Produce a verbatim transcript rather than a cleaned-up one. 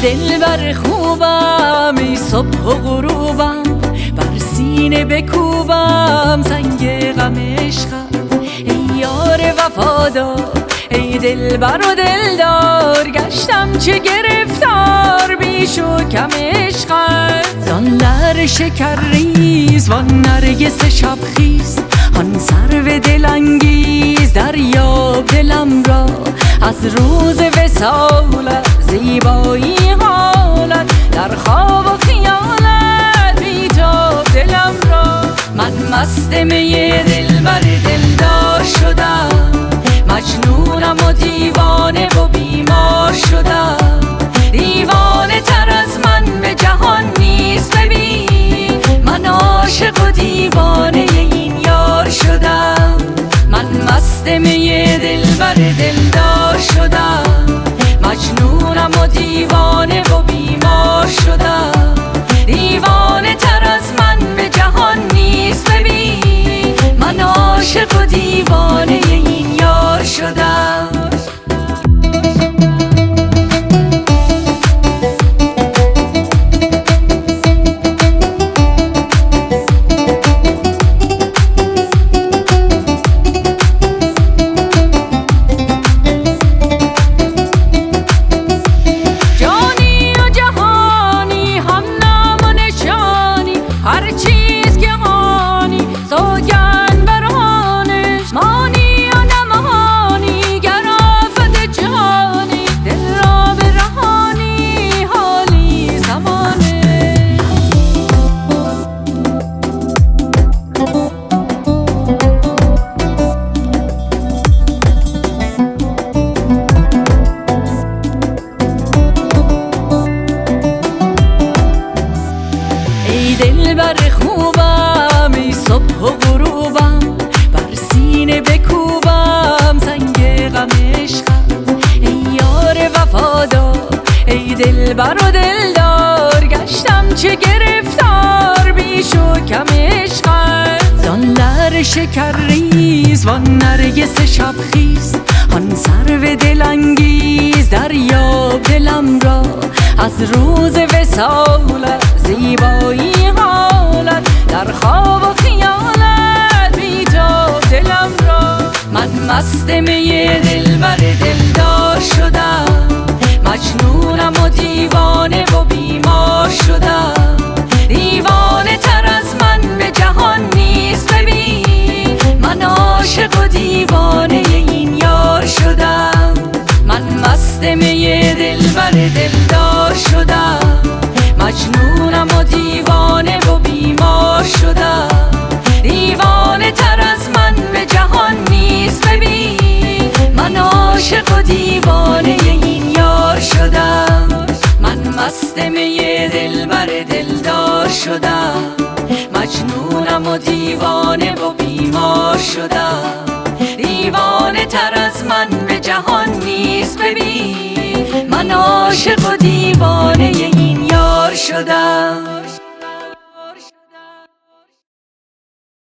دلبر خوبم، ای صبح و غروبم، بر سینه بکوبم سنگ غم عشقم. ای یار وفادار، ای دلبر و دلدار، گشتم چه گرفتار بیش و کم عشقم. زان لر شکر ریز وان نرگس شبخیز، آن سرو دلانگیز دریاب دلم را از روز وصالت. زیبایی حالت در خواب و خیالت بیتاب دلم را. من مست می دلبر دلدار شدم، مجنونم و دیوانه و بیمار شدم. دیوانه تر از من به جهان نیست، ببین من عاشق و دیوانه این یار شدم. من مست می دلبر دلدار شدم، مجنونم و دیوانه و بیمار شدم. دیوانه تر از من به جهان نیست، ببین من عاشق و دیوانه این یار شدم. دلبر خوبم، ای صبح و غروبم، بر سینه بکوبم سنگ غم عشقم. ای یار وفادار، ای دلبر و دلدار، گشتم چه گرفتار بیش و کم عشقم. زان لر شکر ریز وان نرگس شبخیز، آن سرو دلانگیز دریاب دلم را از روز وصالت. زیبایی حالت در خواب و خیالت بیتاب دلم را. من مست می دلبر دلدار شدم، مجنونم و دیوانه و بیمار شدم. دیوانه تر از من به جهان نیست، ببین من عاشق و دیوانه این یار شدم. من مست می دلبر دلدار شدم، مجنونم و دیوانه و بیمار شدم. دیوانه تر از من به جهان نیست، ببین من عاشق و دیوانه این یار شدم. من مست می دلبر دلدار شدم، مجنونم و دیوانه و بیمار شدم. دیوانه تر از من به جهان نیست، ببین من عاشق و دیوانه این یار شدم.